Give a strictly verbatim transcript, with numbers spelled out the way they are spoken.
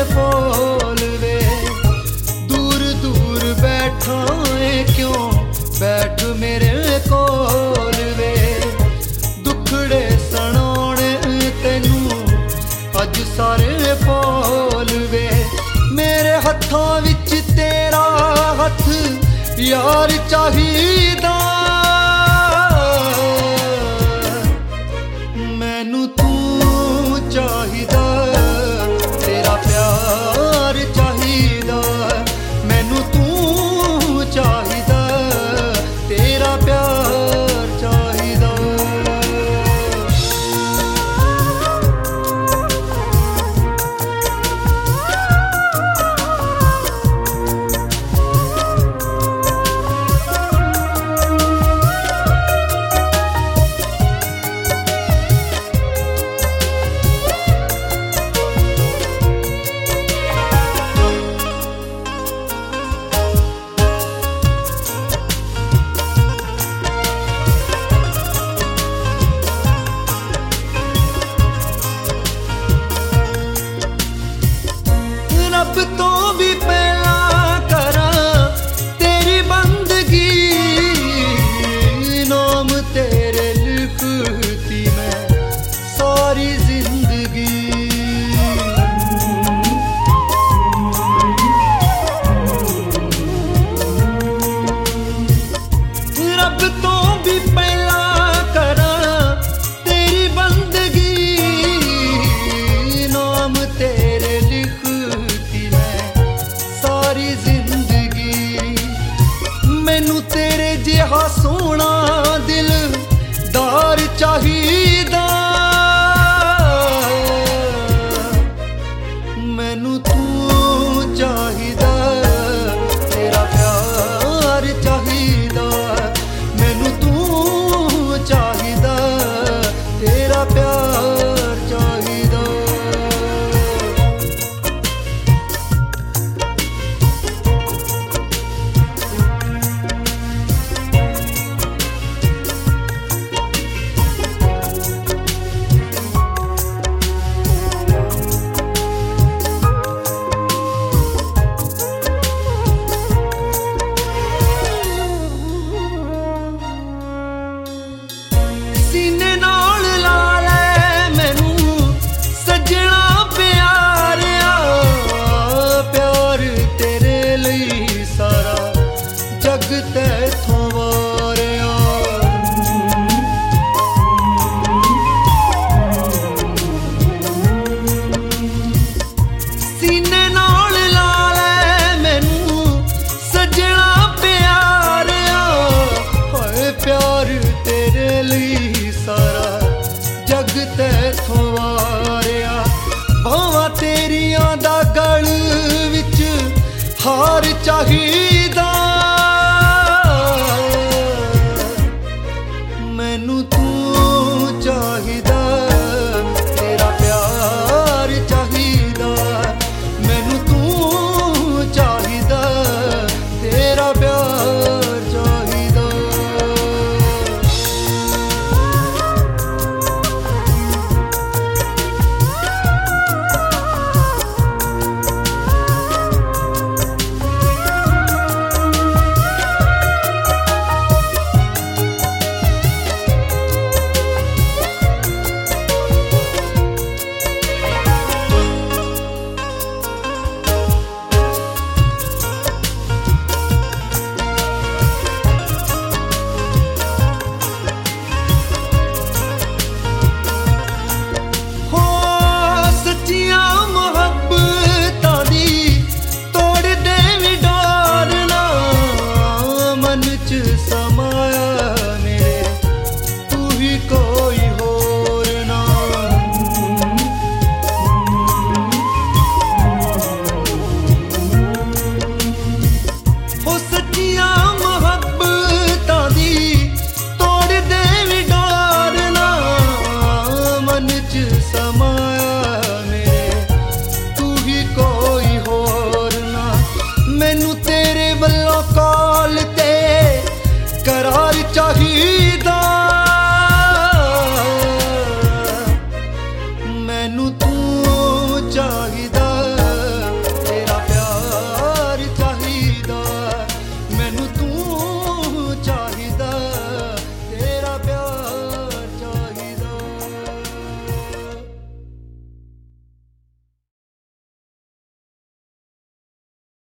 फूल वे। दूर दूर बैठा है क्यों बैठ मेरे कोल वे। दुखड़े सुनाने तेनू अज सारे फूल वे। मेरे हत्थों विच तेरा हथ यार चाहिदा। मैनू तू चाहिदा, तेरा प्यार चाहिदा। मैनू तू चाहिदा, तेरा प्यार चाहिदा। रब तो भी पहला करा तेरी बंदगी। नाम तेरे लिखती मैं सारी जिंदगी। रब तो भी पहला करा तेरी बंदगी। नाम तेरे लिखती सारी जिंदगी। मैनू तेरे जिहा सोना दिलदार चाहिदा। मैनू तू चाहिदा, तेरा प्यार चाहिदा। मैनू तू चाहिदा, तेरा प्यार चाहिदा। सीने नाल ला ले मैनू सजना प्यारिया। प्यार तेरे लिए सारा जग तैथों वारिया। सीने नाल ला ले मैनू सजना प्यारिया। हाय प्यार तेरे लिए सारा जग तैथों वारिया। भावां तेरियां दा गल विच हार चाहिदा।